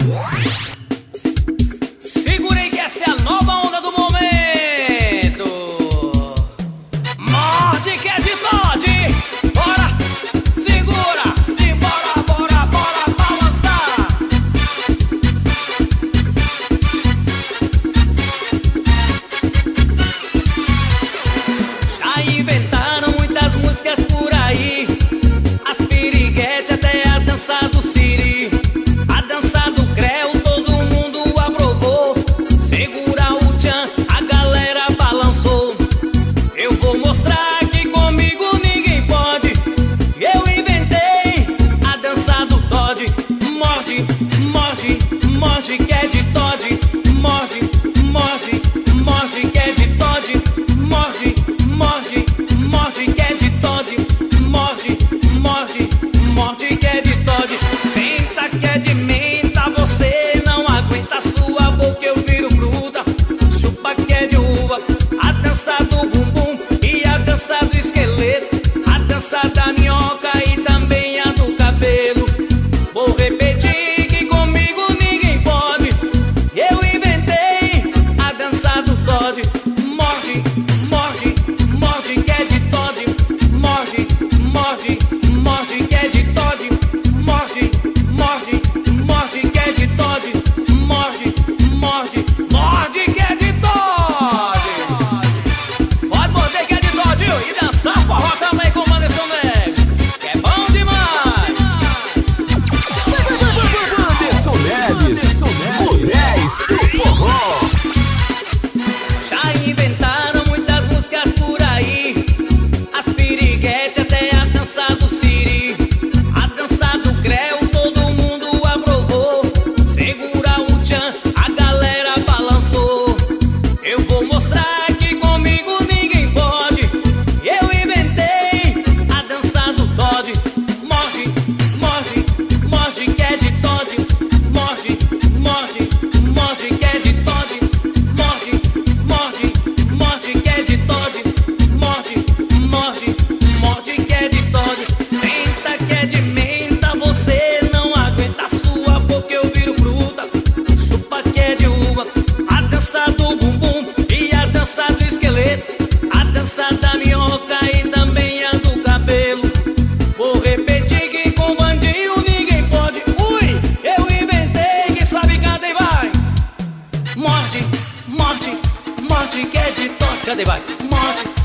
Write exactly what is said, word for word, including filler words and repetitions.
Segurei que essa é a nova onda do momento. Morde que é de Todd. Bora, segura, simbora, bora, bora balançar. Já inventaram muitas músicas por aí, as piriguete até a dança do siri, a dança do creu, todo mundo aprovou. Segura o tchan, a galera balançou. Eu vou mostrar que comigo ninguém pode. Eu inventei a dança do Todd. Morde, morde, morde que é de Todd. Morde, morde, morde que é de Todd. Morde, morde, morde que é de Todd. Morde, morde, morde que é de Todd. Senta que é de menta, você não aguenta, sua boca eu viro gruda. Chupa que é de uva, a dança do bumbum e a dança do esqueleto, a dança da minhoca e também a do cabelo. Vou repetir que comigo ninguém pode. Eu inventei a dança do Todd. Morde, morde, morde que é de Todd. Morde, morde, morde que é de Todd. Morde, morde, morde que é de Todd. Morde, morde, morde que é de Todd. Pode morder que é de Todd, viu? E dançar forró também com o Anderson Neves, que é bom demais. Anderson Neves, o dez do forró. Já inventaram muitas músicas por aí, as piriguete até a dança do siri, a dança do creu, todo mundo aprovou. Segura o tchan, a galera balançou. Eu vou mostrar que comigo ninguém pode. Eu inventei a dança do Todd. Morde, morde, morde que é de Todd. Morde, morde, morde que é de Todd. Morde, morde, morde que é de Todd. Morde, morde, morde que é de Todd. Senta que é de menta, você não aguenta, sua boca eu viro fruta. Chupa que é de uva, a dança do bumbum e a dança do esqueleto, a dança da minhoca e também a do cabelo. Vou repetir que com bandinho ninguém pode. Ui, eu inventei, quem sabe canta e vai. Morde, morde, morde que é de Todd. Cadê vai? Morde,